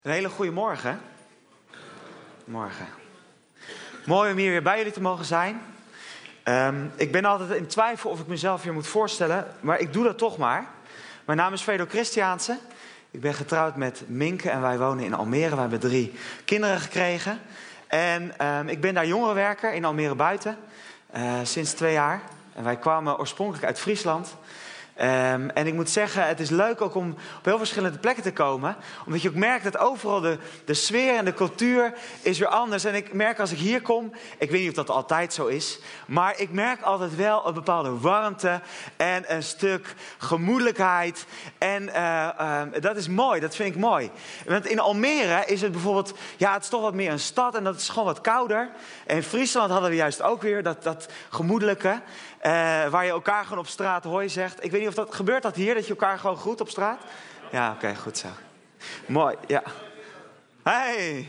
Een hele goede morgen. Morgen. Mooi om hier weer bij jullie te mogen zijn. Ik ben altijd in twijfel of ik mezelf hier moet voorstellen, maar ik doe dat toch maar. Mijn naam is Fredo Christiaanse. Ik ben getrouwd met Minke en wij wonen in Almere. We hebben 3 kinderen gekregen. En ik ben daar jongerenwerker in Almere Buiten sinds 2 jaar. En wij kwamen oorspronkelijk uit Friesland. En ik moet zeggen, het is leuk ook om op heel verschillende plekken te komen. Omdat je ook merkt dat overal de sfeer en de cultuur is weer anders. En ik merk als ik hier kom, ik weet niet of dat altijd zo is. Maar ik merk altijd wel een bepaalde warmte en een stuk gemoedelijkheid. En dat is mooi, dat vind ik mooi. Want in Almere is het bijvoorbeeld, ja, het is toch wat meer een stad en dat is gewoon wat kouder. En in Friesland hadden we juist ook weer dat gemoedelijke. Waar je elkaar gewoon op straat hoi zegt. Ik weet niet of dat gebeurt dat hier, dat je elkaar gewoon groet op straat? Ja, oké, goed zo. Mooi, ja. Hey!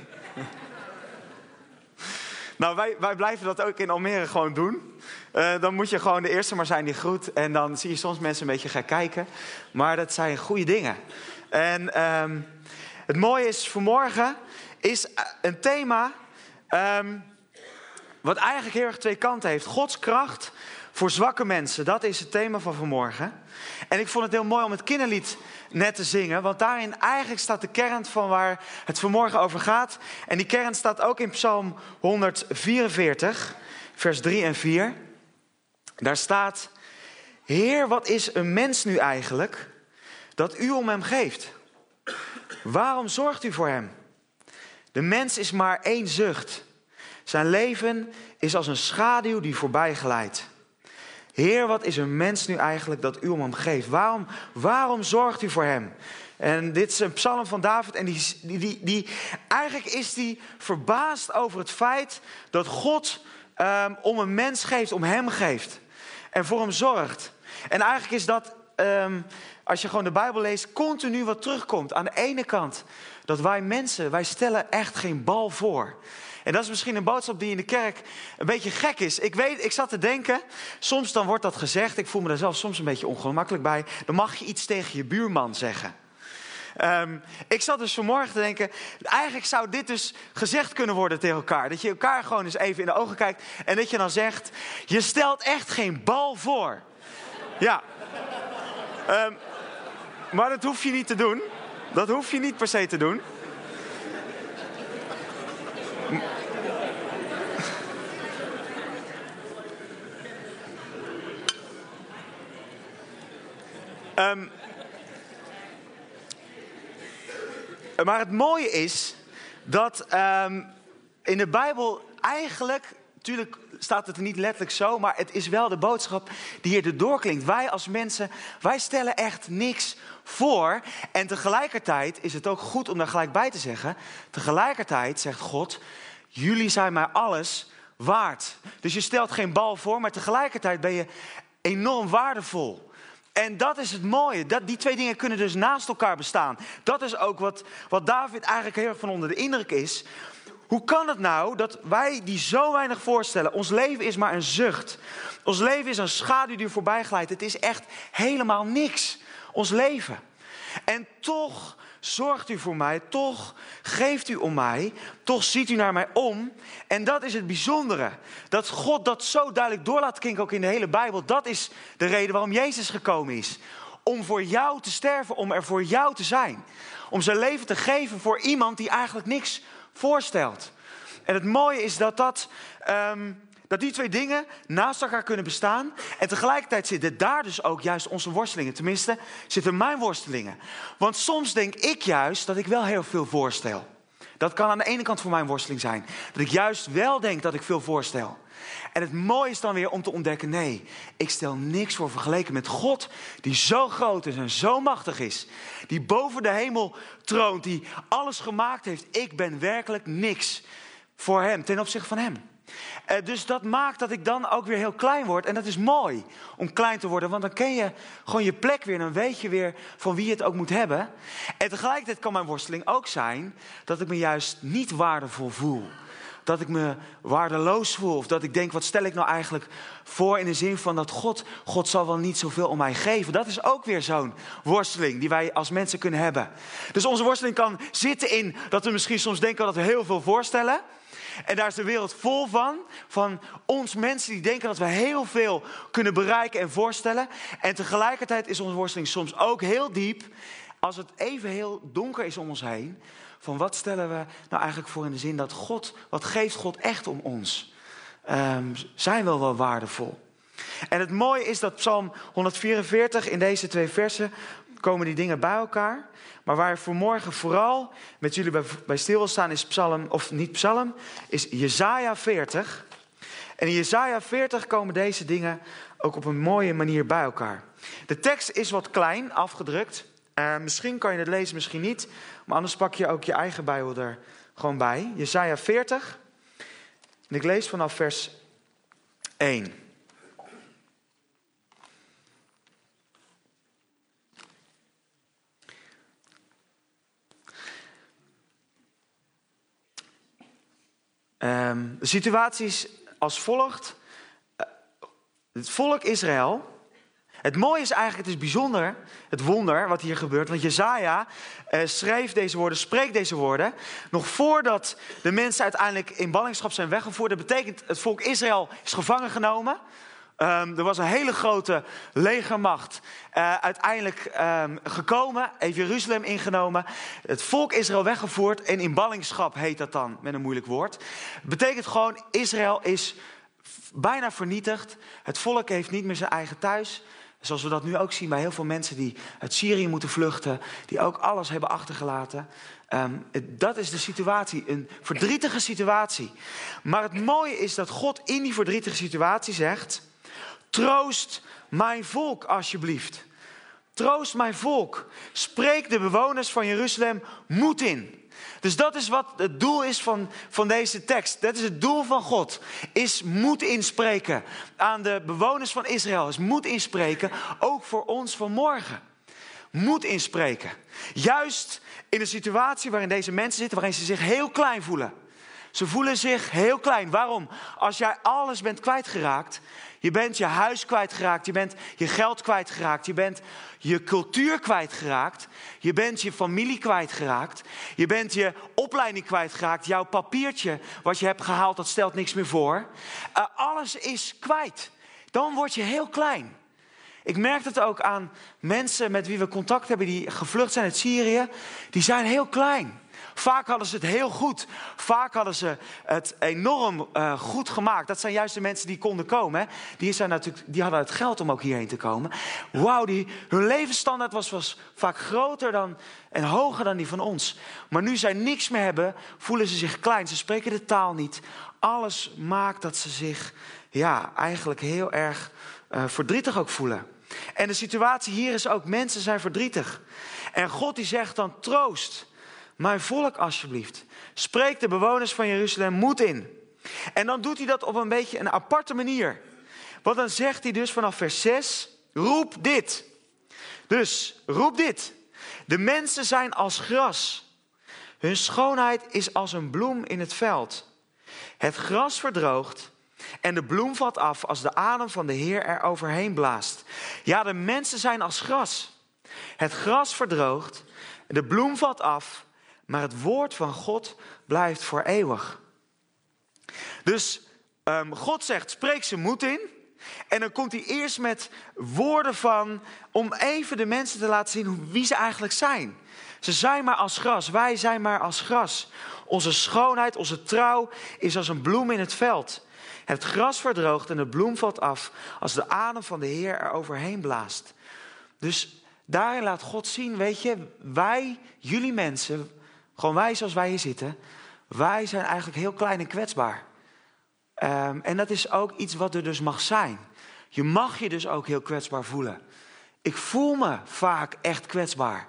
Nou, wij blijven dat ook in Almere gewoon doen. Dan moet je gewoon de eerste maar zijn die groet. En dan zie je soms mensen een beetje gek kijken. Maar dat zijn goede dingen. En het mooie is, vanmorgen is een thema wat eigenlijk heel erg 2 kanten heeft. Gods kracht voor zwakke mensen, dat is het thema van vanmorgen. En ik vond het heel mooi om het kinderlied net te zingen. Want daarin eigenlijk staat de kern van waar het vanmorgen over gaat. En die kern staat ook in Psalm 144, vers 3 en 4. Daar staat: Heer, wat is een mens nu eigenlijk, dat u om hem geeft? Waarom zorgt u voor hem? De mens is maar 1 zucht. Zijn leven is als een schaduw die voorbij glijdt. Heer, wat is een mens nu eigenlijk dat u om hem geeft? Waarom zorgt u voor hem? En dit is een psalm van David. En eigenlijk is die verbaasd over het feit dat God om een mens geeft, om hem geeft. En voor hem zorgt. En eigenlijk is dat, als je gewoon de Bijbel leest, continu wat terugkomt. Aan de ene kant dat wij mensen, wij stellen echt geen bal voor. En dat is misschien een boodschap die in de kerk een beetje gek is. Ik zat te denken, soms dan wordt dat gezegd. Ik voel me daar zelf soms een beetje ongemakkelijk bij. Dan mag je iets tegen je buurman zeggen. Ik zat dus vanmorgen te denken, eigenlijk zou dit dus gezegd kunnen worden tegen elkaar. Dat je elkaar gewoon eens even in de ogen kijkt. En dat je dan zegt, je stelt echt geen bal voor. Ja. Maar dat hoef je niet te doen. Dat hoef je niet per se te doen. Maar het mooie is dat in de Bijbel eigenlijk, natuurlijk staat het er niet letterlijk zo, maar het is wel de boodschap die hier erdoor klinkt. Wij als mensen, wij stellen echt niks voor. En tegelijkertijd is het ook goed om daar gelijk bij te zeggen. Tegelijkertijd zegt God, jullie zijn mij alles waard. Dus je stelt geen bal voor, maar tegelijkertijd ben je enorm waardevol. En dat is het mooie. Die 2 dingen kunnen dus naast elkaar bestaan. Dat is ook wat David eigenlijk heel erg van onder de indruk is. Hoe kan het nou dat wij die zo weinig voorstellen? Ons leven is maar een zucht. Ons leven is een schaduw die voorbij glijdt. Het is echt helemaal niks. Ons leven. En toch zorgt u voor mij. Toch geeft u om mij. Toch ziet u naar mij om. En dat is het bijzondere. Dat God dat zo duidelijk door laat klinken ook in de hele Bijbel. Dat is de reden waarom Jezus gekomen is. Om voor jou te sterven. Om er voor jou te zijn. Om zijn leven te geven voor iemand die eigenlijk niks voorstelt. En het mooie is dat die 2 dingen naast elkaar kunnen bestaan. En tegelijkertijd zitten daar dus ook juist onze worstelingen. Tenminste, zitten mijn worstelingen. Want soms denk ik juist dat ik wel heel veel voorstel. Dat kan aan de ene kant voor mijn worsteling zijn. Dat ik juist wel denk dat ik veel voorstel. En het mooie is dan weer om te ontdekken, nee, ik stel niks voor vergeleken met God, die zo groot is en zo machtig is. Die boven de hemel troont, die alles gemaakt heeft. Ik ben werkelijk niks voor hem, ten opzichte van hem. Dus dat maakt dat ik dan ook weer heel klein word. En dat is mooi om klein te worden. Want dan ken je gewoon je plek weer. En dan weet je weer van wie je het ook moet hebben. En tegelijkertijd kan mijn worsteling ook zijn dat ik me juist niet waardevol voel. dat ik me waardeloos voel. Of dat ik denk, wat stel ik nou eigenlijk voor in de zin van dat God zal wel niet zoveel om mij geven. Dat is ook weer zo'n worsteling die wij als mensen kunnen hebben. Dus onze worsteling kan zitten in dat we misschien soms denken dat we heel veel voorstellen. En daar is de wereld vol van ons mensen die denken dat we heel veel kunnen bereiken en voorstellen. En tegelijkertijd is onze worsteling soms ook heel diep, als het even heel donker is om ons heen. Van wat stellen we nou eigenlijk voor in de zin dat wat geeft God echt om ons? Zijn we wel waardevol? En het mooie is dat Psalm 144, in deze 2 versen komen die dingen bij elkaar. Maar waar ik vanmorgen vooral met jullie bij stil wil staan is Jesaja 40. En in Jesaja 40 komen deze dingen ook op een mooie manier bij elkaar. De tekst is wat klein, afgedrukt. Misschien kan je het lezen, misschien niet. Maar anders pak je ook je eigen Bijbel er gewoon bij. Jesaja 40. En ik lees vanaf vers 1. De situatie is als volgt. Het volk Israël. Het mooie is eigenlijk, het is bijzonder, het wonder wat hier gebeurt. Want Jesaja schreef deze woorden, spreekt deze woorden. Nog voordat de mensen uiteindelijk in ballingschap zijn weggevoerd. Dat betekent, het volk Israël is gevangen genomen. Er was een hele grote legermacht uiteindelijk gekomen, heeft Jeruzalem ingenomen. Het volk Israël weggevoerd en in ballingschap heet dat dan, met een moeilijk woord. Het betekent gewoon, Israël is bijna vernietigd. Het volk heeft niet meer zijn eigen thuis. Zoals we dat nu ook zien bij heel veel mensen die uit Syrië moeten vluchten. Die ook alles hebben achtergelaten. Dat is de situatie, een verdrietige situatie. Maar het mooie is dat God in die verdrietige situatie zegt: troost mijn volk alsjeblieft. Troost mijn volk. Spreek de bewoners van Jeruzalem moed in. Dus dat is wat het doel is van deze tekst. Dat is het doel van God. Is moed inspreken aan de bewoners van Israël. Is moed inspreken, ook voor ons vanmorgen. Moed inspreken. Juist in een situatie waarin deze mensen zitten, waarin ze zich heel klein voelen. Ze voelen zich heel klein. Waarom? Als jij alles bent kwijtgeraakt. Je bent je huis kwijtgeraakt. Je bent je geld kwijtgeraakt. Je bent je cultuur kwijtgeraakt. Je bent je familie kwijtgeraakt. Je bent je opleiding kwijtgeraakt. Jouw papiertje wat je hebt gehaald, dat stelt niks meer voor. Alles is kwijt. Dan word je heel klein. Ik merk het ook aan mensen met wie we contact hebben die gevlucht zijn uit Syrië. Die zijn heel klein. Vaak hadden ze het heel goed. Vaak hadden ze het enorm goed gemaakt. Dat zijn juist de mensen die konden komen. Hè. Die hadden het geld om ook hierheen te komen. Wauw, hun levensstandaard was vaak groter en hoger dan die van ons. Maar nu zij niks meer hebben, voelen ze zich klein. Ze spreken de taal niet. Alles maakt dat ze zich eigenlijk heel erg verdrietig ook voelen. En de situatie hier is ook, mensen zijn verdrietig. En God die zegt dan: troost mijn volk alsjeblieft. Spreek de bewoners van Jeruzalem moed in. En dan doet hij dat op een beetje een aparte manier. Want dan zegt hij dus vanaf vers 6, roep dit. Dus, roep dit. De mensen zijn als gras. Hun schoonheid is als een bloem in het veld. Het gras verdroogt en de bloem valt af als de adem van de Heer er overheen blaast. Ja, de mensen zijn als gras. Het gras verdroogt, de bloem valt af, maar het woord van God blijft voor eeuwig. Dus God zegt, spreek ze moed in. En dan komt hij eerst met woorden om even de mensen te laten zien wie ze eigenlijk zijn. Ze zijn maar als gras, wij zijn maar als gras. Onze schoonheid, onze trouw is als een bloem in het veld. Het gras verdroogt en de bloem valt af als de adem van de Heer er overheen blaast. Dus daarin laat God zien, weet je, wij, jullie mensen, gewoon wij zoals wij hier zitten, wij zijn eigenlijk heel klein en kwetsbaar. En dat is ook iets wat er dus mag zijn. Je mag je dus ook heel kwetsbaar voelen. Ik voel me vaak echt kwetsbaar.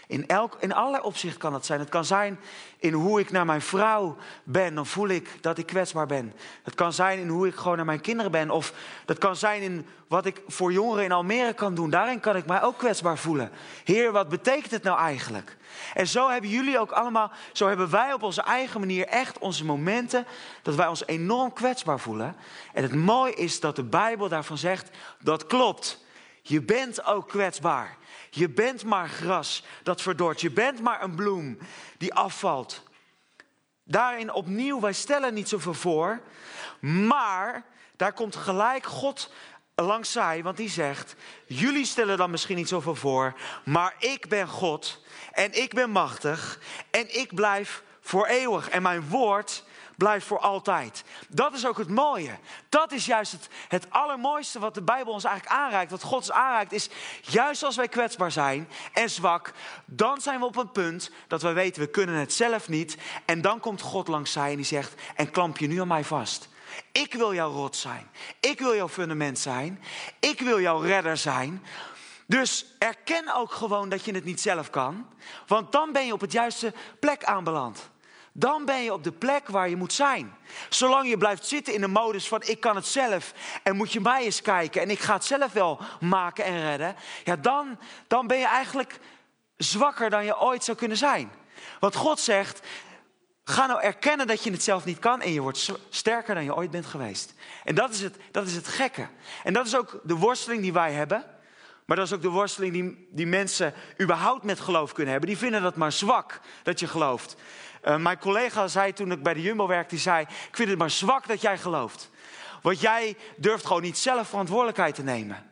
In allerlei opzichten kan dat zijn. Het kan zijn in hoe ik naar mijn vrouw ben. Dan voel ik dat ik kwetsbaar ben. Het kan zijn in hoe ik gewoon naar mijn kinderen ben. Of dat kan zijn in wat ik voor jongeren in Almere kan doen. Daarin kan ik mij ook kwetsbaar voelen. Heer, wat betekent het nou eigenlijk? En zo hebben jullie ook allemaal, zo hebben wij op onze eigen manier echt onze momenten dat wij ons enorm kwetsbaar voelen. En het mooie is dat de Bijbel daarvan zegt, dat klopt. Je bent ook kwetsbaar. Je bent maar gras dat verdort. Je bent maar een bloem die afvalt. Daarin opnieuw, wij stellen niet zoveel voor. Maar daar komt gelijk God langzij, want die zegt, jullie stellen dan misschien niet zoveel voor, maar ik ben God en ik ben machtig en ik blijf voor eeuwig en mijn woord blijft voor altijd. Dat is ook het mooie. Dat is juist het allermooiste wat de Bijbel ons eigenlijk aanreikt. Wat God ons aanreikt is, juist als wij kwetsbaar zijn en zwak, dan zijn we op een punt dat wij weten, we kunnen het zelf niet. En dan komt God langzij en die zegt, en klamp je nu aan mij vast. Ik wil jouw rots zijn. Ik wil jouw fundament zijn. Ik wil jouw redder zijn. Dus erken ook gewoon dat je het niet zelf kan. Want dan ben je op het juiste plek aanbeland. Dan ben je op de plek waar je moet zijn. Zolang je blijft zitten in de modus van ik kan het zelf en moet je mij eens kijken en ik ga het zelf wel maken en redden. Ja, dan ben je eigenlijk zwakker dan je ooit zou kunnen zijn. Want God zegt, ga nou erkennen dat je het zelf niet kan en je wordt sterker dan je ooit bent geweest. En dat is het gekke. En dat is ook de worsteling die wij hebben. Maar dat is ook de worsteling die mensen überhaupt met geloof kunnen hebben. Die vinden dat maar zwak dat je gelooft. Mijn collega zei toen ik bij de Jumbo werkte, die zei, ik vind het maar zwak dat jij gelooft. Want jij durft gewoon niet zelf verantwoordelijkheid te nemen.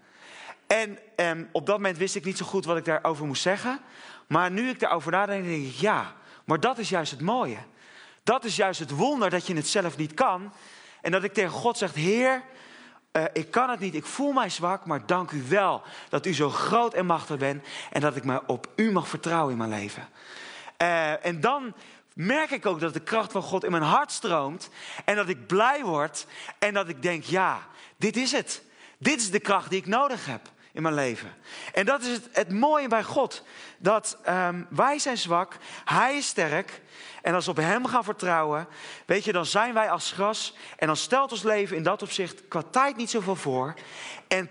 En op dat moment wist ik niet zo goed wat ik daarover moest zeggen. Maar nu ik daarover nadenk, denk ik, ja, maar dat is juist het mooie. Dat is juist het wonder dat je het zelf niet kan. En dat ik tegen God zeg, Heer, ik kan het niet, ik voel mij zwak, maar dank u wel dat u zo groot en machtig bent. En dat ik me op u mag vertrouwen in mijn leven. En dan merk ik ook dat de kracht van God in mijn hart stroomt. En dat ik blij word. En dat ik denk, ja, dit is het. Dit is de kracht die ik nodig heb in mijn leven. En dat is het mooie bij God. Dat wij zijn zwak, hij is sterk. En als we op hem gaan vertrouwen, weet je, dan zijn wij als gras. En dan stelt ons leven in dat opzicht qua tijd niet zoveel voor. En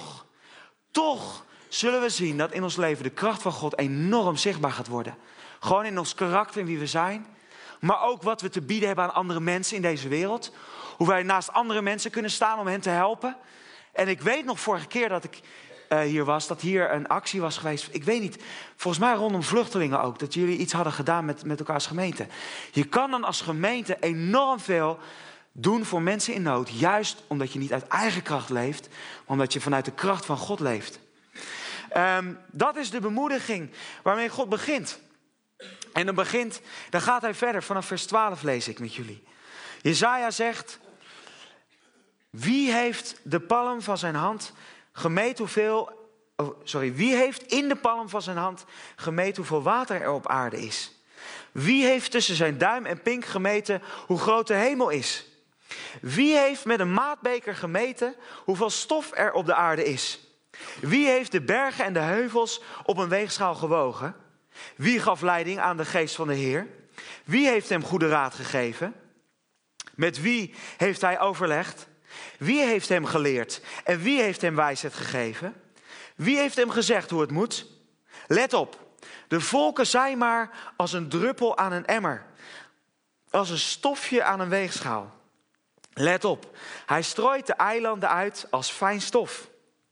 toch zullen we zien dat in ons leven de kracht van God enorm zichtbaar gaat worden. Gewoon in ons karakter en wie we zijn. Maar ook wat we te bieden hebben aan andere mensen in deze wereld. Hoe wij naast andere mensen kunnen staan om hen te helpen. En ik weet nog vorige keer dat ik hier was, dat hier een actie was geweest. Ik weet niet, volgens mij rondom vluchtelingen ook. Dat jullie iets hadden gedaan met elkaar als gemeente. Je kan dan als gemeente enorm veel doen voor mensen in nood. Juist omdat je niet uit eigen kracht leeft. Maar omdat je vanuit de kracht van God leeft. Dat is de bemoediging waarmee God begint. En dan gaat hij verder. Vanaf vers 12 lees ik met jullie. Jesaja zegt, wie heeft de palm van zijn hand gemeten wie heeft in de palm van zijn hand gemeten hoeveel water er op aarde is? Wie heeft tussen zijn duim en pink gemeten hoe groot de hemel is? Wie heeft met een maatbeker gemeten hoeveel stof er op de aarde is? Wie heeft de bergen en de heuvels op een weegschaal gewogen? Wie gaf leiding aan de geest van de Heer? Wie heeft hem goede raad gegeven? Met wie heeft hij overlegd? Wie heeft hem geleerd? En wie heeft hem wijsheid gegeven? Wie heeft hem gezegd hoe het moet? Let op, de volken zijn maar als een druppel aan een emmer. Als een stofje aan een weegschaal. Let op, hij strooit de eilanden uit als fijn stof.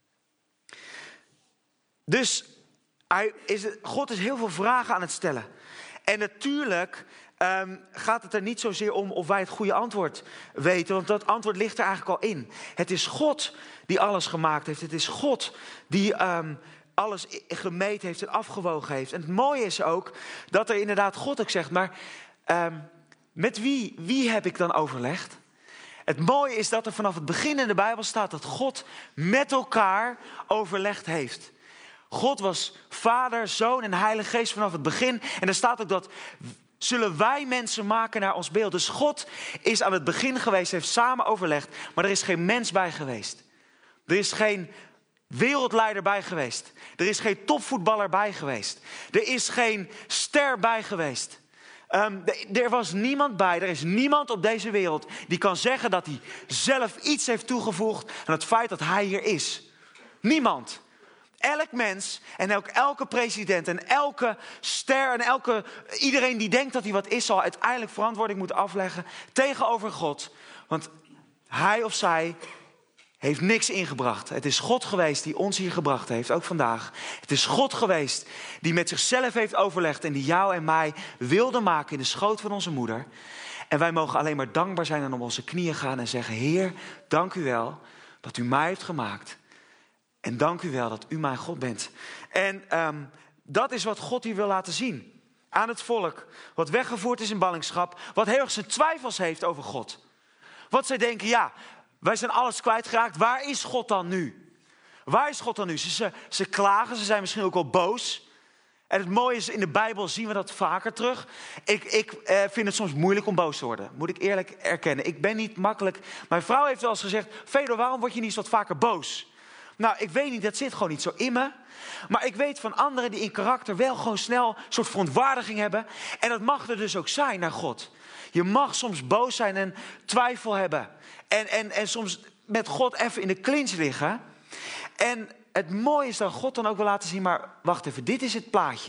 Dus God is heel veel vragen aan het stellen. En natuurlijk gaat het er niet zozeer om of wij het goede antwoord weten. Want dat antwoord ligt er eigenlijk al in. Het is God die alles gemaakt heeft. Het is God die alles gemeten heeft en afgewogen heeft. En het mooie is ook dat er inderdaad God ook zegt. Maar met wie heb ik dan overlegd? Het mooie is dat er vanaf het begin in de Bijbel staat dat God met elkaar overlegd heeft. God was Vader, Zoon en Heilige Geest vanaf het begin. En er staat ook dat zullen wij mensen maken naar ons beeld. Dus God is aan het begin geweest, heeft samen overlegd. Maar er is geen mens bij geweest. wereldleider bij geweest. Er is geen topvoetballer bij geweest. Er is geen ster bij geweest. Er was niemand bij. Er is niemand op deze wereld die kan zeggen dat hij zelf iets heeft toegevoegd aan het feit dat hij hier is. Niemand. Elk mens en ook elke president en elke ster en iedereen die denkt dat hij wat is, zal uiteindelijk verantwoording moeten afleggen tegenover God. Want hij of zij heeft niks ingebracht. Het is God geweest die ons hier gebracht heeft, ook vandaag. Het is God geweest die met zichzelf heeft overlegd en die jou en mij wilde maken in de schoot van onze moeder. En wij mogen alleen maar dankbaar zijn en op onze knieën gaan en zeggen: Heer, dank u wel dat u mij heeft gemaakt. En dank u wel dat u mijn God bent. En dat is wat God hier wil laten zien aan het volk. Wat weggevoerd is in ballingschap. Wat heel erg zijn twijfels heeft over God. Wat zij denken, ja, wij zijn alles kwijtgeraakt. Waar is God dan nu? Waar is God dan nu? Ze klagen, ze zijn misschien ook wel boos. En het mooie is, in de Bijbel zien we dat vaker terug. Ik vind het soms moeilijk om boos te worden. Moet ik eerlijk erkennen. Ik ben niet makkelijk. Mijn vrouw heeft wel eens gezegd: Fedor, waarom word je niet eens wat vaker boos? Nou, ik weet niet, dat zit gewoon niet zo in me. Maar ik weet van anderen die in karakter wel gewoon snel een soort verontwaardiging hebben. En dat mag er dus ook zijn naar God. Je mag soms boos zijn en twijfel hebben. En soms met God even in de clinch liggen. En het mooie is dat God dan ook wil laten zien: maar wacht even, dit is het plaatje.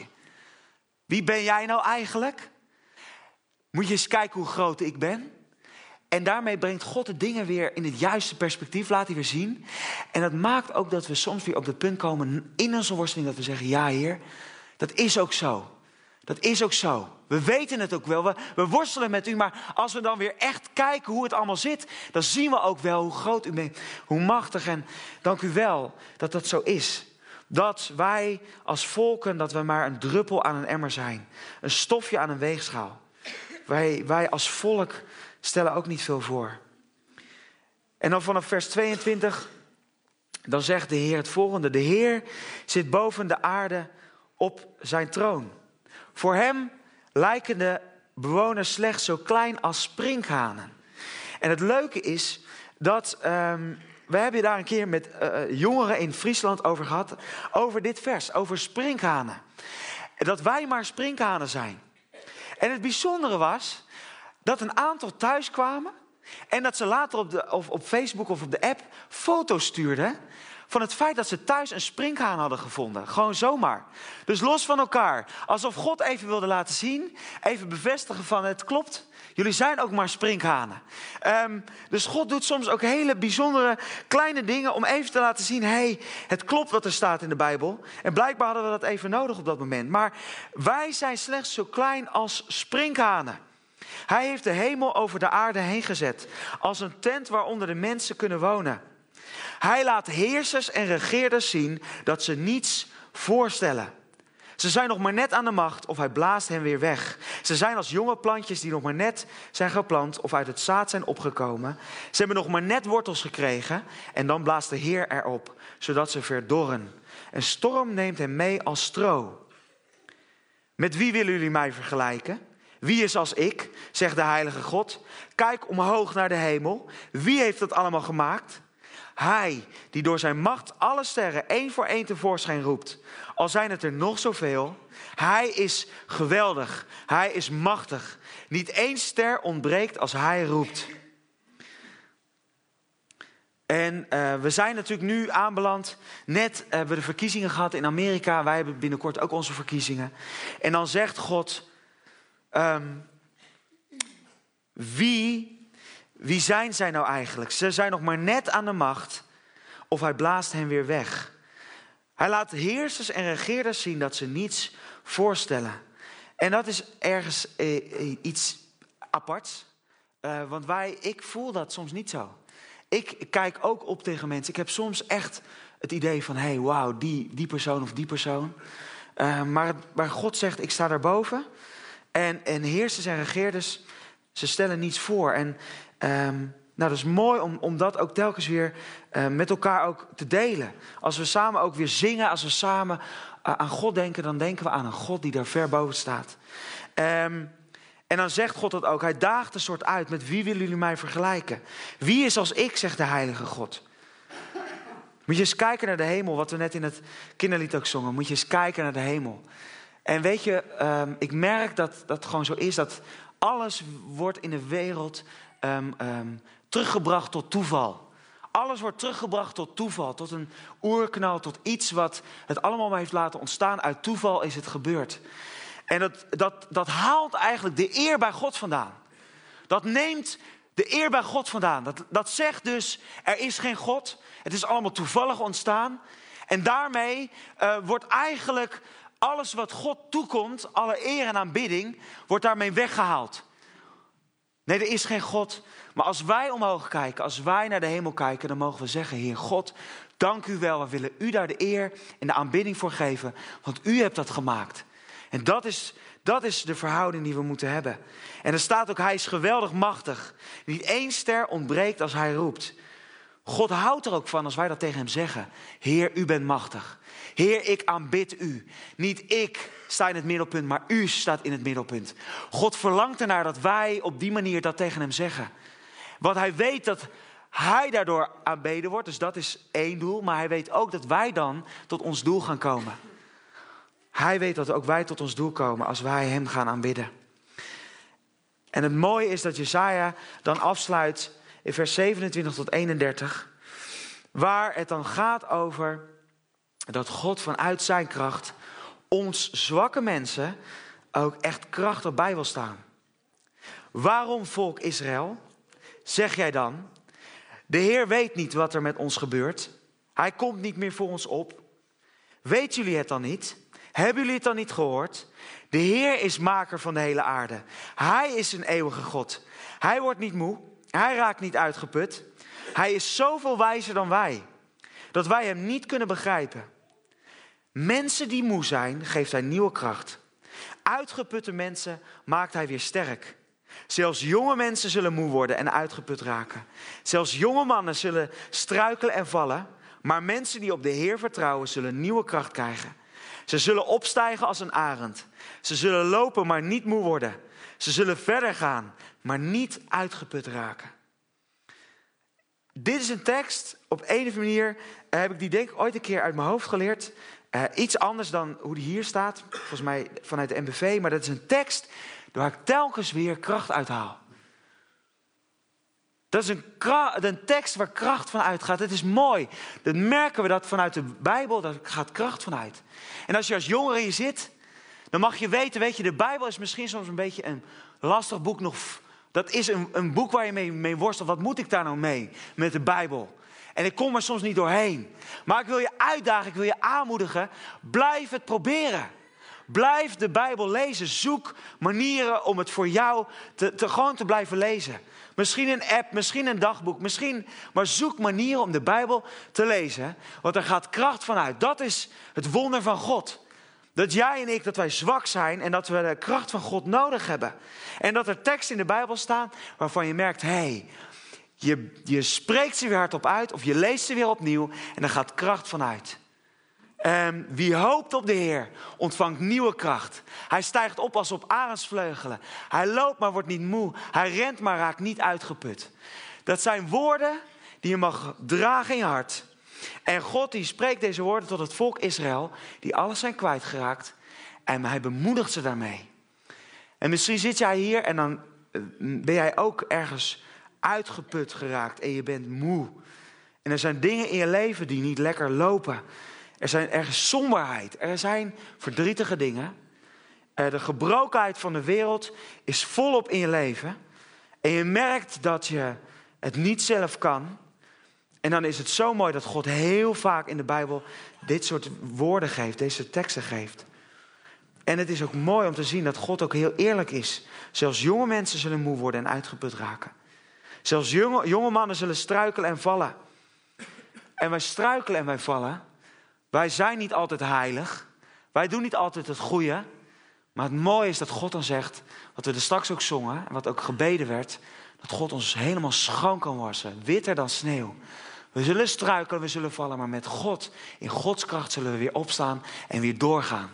Wie ben jij nou eigenlijk? Moet je eens kijken hoe groot ik ben? En daarmee brengt God de dingen weer in het juiste perspectief. Laat hij weer zien. En dat maakt ook dat we soms weer op het punt komen in onze worsteling dat we zeggen: ja, Heer, dat is ook zo. Dat is ook zo. We weten het ook wel. We worstelen met u. Maar als we dan weer echt kijken hoe het allemaal zit, dan zien we ook wel hoe groot u bent. Hoe machtig. En dank u wel dat dat zo is. Dat wij als volken, dat we maar een druppel aan een emmer zijn. Een stofje aan een weegschaal. Wij als volk stellen ook niet veel voor. En dan vanaf vers 22, dan zegt de Heer het volgende: de Heer zit boven de aarde op zijn troon. Voor hem lijken de bewoners slechts zo klein als sprinkhanen. En het leuke is dat we hebben daar een keer met jongeren in Friesland over gehad, over dit vers, over sprinkhanen. Dat wij maar sprinkhanen zijn. En het bijzondere was dat een aantal thuis kwamen en dat ze later op Facebook of op de app foto's stuurden van het feit dat ze thuis een sprinkhaan hadden gevonden. Gewoon zomaar. Dus los van elkaar. Alsof God even wilde laten zien, even bevestigen van: het klopt, jullie zijn ook maar sprinkhanen. Dus God doet soms ook hele bijzondere kleine dingen om even te laten zien: hey, het klopt wat er staat in de Bijbel. En blijkbaar hadden we dat even nodig op dat moment. Maar wij zijn slechts zo klein als sprinkhanen. Hij heeft de hemel over de aarde heen gezet, als een tent waaronder de mensen kunnen wonen. Hij laat heersers en regeerders zien dat ze niets voorstellen. Ze zijn nog maar net aan de macht of hij blaast hen weer weg. Ze zijn als jonge plantjes die nog maar net zijn geplant of uit het zaad zijn opgekomen. Ze hebben nog maar net wortels gekregen en dan blaast de Heer erop, zodat ze verdorren. Een storm neemt hen mee als stro. Met wie willen jullie mij vergelijken? Wie is als ik, zegt de heilige God. Kijk omhoog naar de hemel. Wie heeft dat allemaal gemaakt? Hij die door zijn macht alle sterren één voor één tevoorschijn roept. Al zijn het er nog zoveel. Hij is geweldig. Hij is machtig. Niet één ster ontbreekt als hij roept. En we zijn natuurlijk nu aanbeland. Net hebben we de verkiezingen gehad in Amerika. Wij hebben binnenkort ook onze verkiezingen. En dan zegt God: Wie zijn zij nou eigenlijk? Ze zijn nog maar net aan de macht of hij blaast hen weer weg. Hij laat heersers en regeerders zien dat ze niets voorstellen. En dat is ergens iets aparts. Want ik voel dat soms niet zo. Ik kijk ook op tegen mensen. Ik heb soms echt het idee van: hey, wauw, die persoon of die persoon. Maar God zegt: ik sta daarboven. En heersers en regeerders, ze stellen niets voor. En dat is mooi om dat ook telkens weer met elkaar ook te delen. Als we samen ook weer zingen, als we samen aan God denken, dan denken we aan een God die daar ver boven staat. En dan zegt God dat ook. Hij daagt een soort uit: met wie willen jullie mij vergelijken? Wie is als ik, zegt de heilige God. Moet je eens kijken naar de hemel, wat we net in het kinderlied ook zongen. Moet je eens kijken naar de hemel. En weet je, ik merk dat het gewoon zo is, dat alles wordt in de wereld teruggebracht tot toeval. Alles wordt teruggebracht tot toeval, tot een oerknal, tot iets wat het allemaal maar heeft laten ontstaan. Uit toeval is het gebeurd. En dat haalt eigenlijk de eer bij God vandaan. Dat neemt de eer bij God vandaan. Dat zegt dus, er is geen God. Het is allemaal toevallig ontstaan. En daarmee wordt eigenlijk alles wat God toekomt, alle eer en aanbidding, wordt daarmee weggehaald. Nee, er is geen God. Maar als wij omhoog kijken, als wij naar de hemel kijken, dan mogen we zeggen, Heer God, dank u wel. We willen u daar de eer en de aanbidding voor geven. Want u hebt dat gemaakt. En dat is de verhouding die we moeten hebben. En er staat ook, hij is geweldig machtig. Niet één ster ontbreekt als hij roept. God houdt er ook van als wij dat tegen hem zeggen. Heer, u bent machtig. Heer, ik aanbid u. Niet ik sta in het middelpunt, maar u staat in het middelpunt. God verlangt ernaar dat wij op die manier dat tegen hem zeggen. Want hij weet dat hij daardoor aanbeden wordt. Dus dat is één doel. Maar hij weet ook dat wij dan tot ons doel gaan komen. Hij weet dat ook wij tot ons doel komen als wij hem gaan aanbidden. En het mooie is dat Jesaja dan afsluit in vers 27 tot 31. Waar het dan gaat over dat God vanuit zijn kracht ons zwakke mensen ook echt krachtig bij wil staan. Waarom, volk Israël, zeg jij dan, de Heer weet niet wat er met ons gebeurt. Hij komt niet meer voor ons op. Weten jullie het dan niet? Hebben jullie het dan niet gehoord? De Heer is maker van de hele aarde. Hij is een eeuwige God. Hij wordt niet moe. Hij raakt niet uitgeput. Hij is zoveel wijzer dan wij, dat wij hem niet kunnen begrijpen. Mensen die moe zijn, geeft hij nieuwe kracht. Uitgeputte mensen maakt hij weer sterk. Zelfs jonge mensen zullen moe worden en uitgeput raken. Zelfs jonge mannen zullen struikelen en vallen. Maar mensen die op de Heer vertrouwen, zullen nieuwe kracht krijgen. Ze zullen opstijgen als een arend. Ze zullen lopen, maar niet moe worden. Ze zullen verder gaan, maar niet uitgeput raken. Dit is een tekst, op een of andere manier heb ik die denk ik ooit een keer uit mijn hoofd geleerd. Iets anders dan hoe die hier staat, volgens mij vanuit de MBV. Maar dat is een tekst waar ik telkens weer kracht uithaal. Dat is een tekst waar kracht van uitgaat. Het is mooi. Dan merken we dat vanuit de Bijbel, daar gaat kracht van uit. En als je als jongere hier zit, dan mag je weten, weet je, de Bijbel is misschien soms een beetje een lastig boek nog. Dat is een boek waar je mee worstelt. Wat moet ik daar nou mee met de Bijbel? En ik kom er soms niet doorheen. Maar ik wil je uitdagen, ik wil je aanmoedigen. Blijf het proberen. Blijf de Bijbel lezen. Zoek manieren om het voor jou gewoon te blijven lezen. Misschien een app, misschien een dagboek, maar zoek manieren om de Bijbel te lezen. Want er gaat kracht van uit. Dat is het wonder van God. Dat jij en ik, dat wij zwak zijn en dat we de kracht van God nodig hebben. En dat er teksten in de Bijbel staan waarvan je merkt, je spreekt ze weer hardop uit of je leest ze weer opnieuw en er gaat kracht van uit. Wie hoopt op de Heer, ontvangt nieuwe kracht. Hij stijgt op als op arendsvleugelen. Hij loopt maar wordt niet moe. Hij rent maar raakt niet uitgeput. Dat zijn woorden die je mag dragen in je hart. En God die spreekt deze woorden tot het volk Israël, die alles zijn kwijtgeraakt. En hij bemoedigt ze daarmee. En misschien zit jij hier en dan ben jij ook ergens uitgeput geraakt en je bent moe. En er zijn dingen in je leven die niet lekker lopen. Er is somberheid, er zijn verdrietige dingen. De gebrokenheid van de wereld is volop in je leven. En je merkt dat je het niet zelf kan. En dan is het zo mooi dat God heel vaak in de Bijbel dit soort woorden geeft, deze teksten geeft. En het is ook mooi om te zien dat God ook heel eerlijk is. Zelfs jonge mensen zullen moe worden en uitgeput raken. Zelfs jonge mannen zullen struikelen en vallen. En wij struikelen en wij vallen. Wij zijn niet altijd heilig. Wij doen niet altijd het goede. Maar het mooie is dat God dan zegt, wat we er straks ook zongen en wat ook gebeden werd, dat God ons helemaal schoon kan wassen, witter dan sneeuw. We zullen struikelen, we zullen vallen, maar met God, in Gods kracht zullen we weer opstaan en weer doorgaan.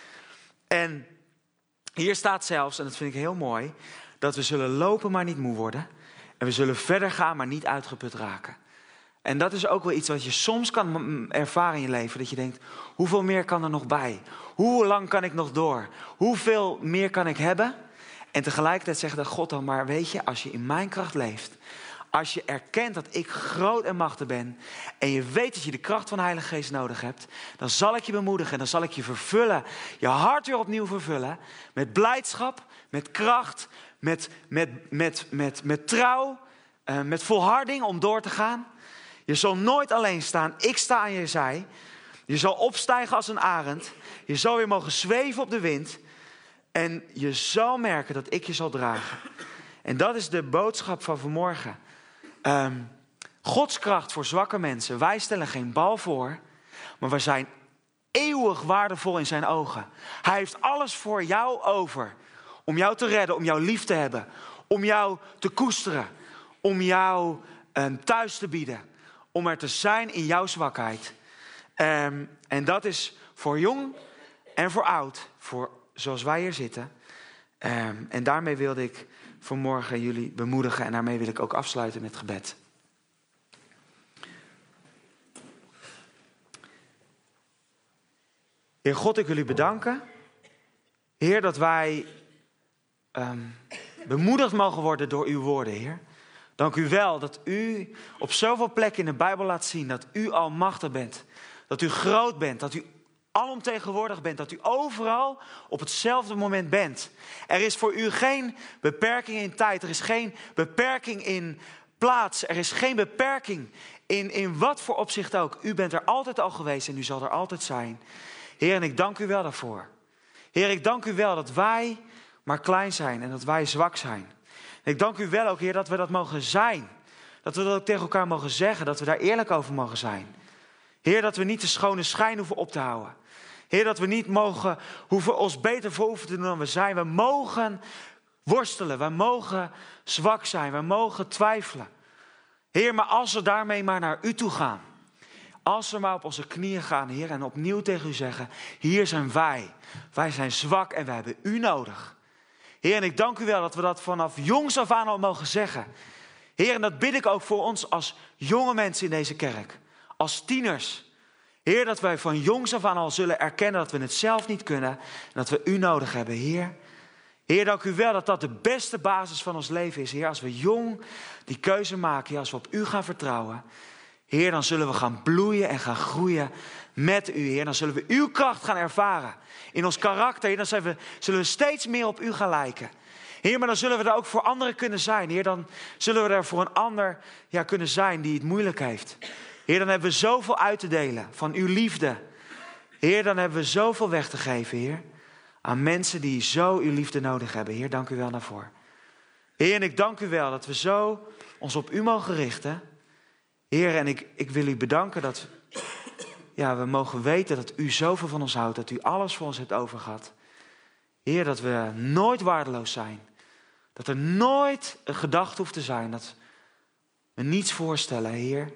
En hier staat zelfs, en dat vind ik heel mooi, dat we zullen lopen maar niet moe worden. En we zullen verder gaan maar niet uitgeput raken. En dat is ook wel iets wat je soms kan ervaren in je leven. Dat je denkt, hoeveel meer kan er nog bij? Hoe lang kan ik nog door? Hoeveel meer kan ik hebben? En tegelijkertijd zeggen dat God dan, maar weet je, als je in mijn kracht leeft, als je erkent dat ik groot en machtig ben, en je weet dat je de kracht van de Heilige Geest nodig hebt, dan zal ik je bemoedigen en dan zal ik je vervullen, je hart weer opnieuw vervullen, met blijdschap, met kracht, met trouw, met volharding om door te gaan. Je zal nooit alleen staan, ik sta aan je zij. Je zal opstijgen als een arend, je zal weer mogen zweven op de wind. En je zal merken dat ik je zal dragen. En dat is de boodschap van vanmorgen. Gods kracht voor zwakke mensen. Wij stellen geen bal voor. Maar we zijn eeuwig waardevol in zijn ogen. Hij heeft alles voor jou over. Om jou te redden, om jou lief te hebben. Om jou te koesteren. Om jou thuis te bieden. Om er te zijn in jouw zwakheid. En dat is voor jong en voor oud. Voor zoals wij hier zitten. En daarmee wilde ik vanmorgen jullie bemoedigen. En daarmee wil ik ook afsluiten met gebed. Heer God, ik wil u bedanken. Heer, dat wij bemoedigd mogen worden door uw woorden, Heer. Dank u wel dat u op zoveel plekken in de Bijbel laat zien dat u almachtig bent. Dat u groot bent, dat u alomtegenwoordig bent, dat u overal op hetzelfde moment bent. Er is voor u geen beperking in tijd, er is geen beperking in plaats, er is geen beperking in wat voor opzicht ook. U bent er altijd al geweest en u zal er altijd zijn. Heer, en ik dank u wel daarvoor. Heer, ik dank u wel dat wij maar klein zijn en dat wij zwak zijn. En ik dank u wel ook, Heer, dat we dat mogen zijn. Dat we dat ook tegen elkaar mogen zeggen, dat we daar eerlijk over mogen zijn. Heer, dat we niet de schone schijn hoeven op te houden. Heer, dat we niet hoeven ons beter voor hoeven te doen dan we zijn. We mogen worstelen, we mogen zwak zijn, we mogen twijfelen. Heer, maar als we daarmee maar naar u toe gaan. Als we maar op onze knieën gaan, Heer, en opnieuw tegen u zeggen, hier zijn wij. Wij zijn zwak en wij hebben u nodig. Heer, en ik dank u wel dat we dat vanaf jongs af aan al mogen zeggen. Heer, en dat bid ik ook voor ons als jonge mensen in deze kerk. Als tieners. Heer, dat wij van jongs af aan al zullen erkennen dat we het zelf niet kunnen. En dat we u nodig hebben, Heer. Heer, dank u wel dat dat de beste basis van ons leven is. Heer, als we jong die keuze maken, Heer, als we op u gaan vertrouwen. Heer, dan zullen we gaan bloeien en gaan groeien met u, Heer. Dan zullen we uw kracht gaan ervaren in ons karakter. Heer, dan zullen we steeds meer op u gaan lijken. Heer, maar dan zullen we er ook voor anderen kunnen zijn. Heer, dan zullen we er voor een ander kunnen zijn die het moeilijk heeft. Heer, dan hebben we zoveel uit te delen van uw liefde. Heer, dan hebben we zoveel weg te geven, Heer. Aan mensen die zo uw liefde nodig hebben. Heer, dank u wel daarvoor. Heer, en ik dank u wel dat we zo ons op u mogen richten. Heer, en ik wil u bedanken dat we mogen weten dat u zoveel van ons houdt. Dat u alles voor ons hebt overgehad. Heer, dat we nooit waardeloos zijn. Dat er nooit een gedachte hoeft te zijn. Dat we niets voorstellen, Heer.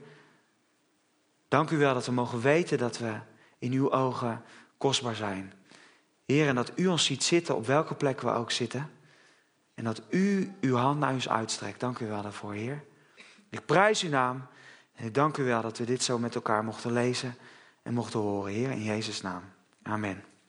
Dank u wel dat we mogen weten dat we in uw ogen kostbaar zijn. Heer, en dat u ons ziet zitten op welke plek we ook zitten. En dat u uw hand naar ons uitstrekt. Dank u wel daarvoor, Heer. Ik prijs uw naam. En ik dank u wel dat we dit zo met elkaar mochten lezen en mochten horen, Heer, in Jezus' naam. Amen.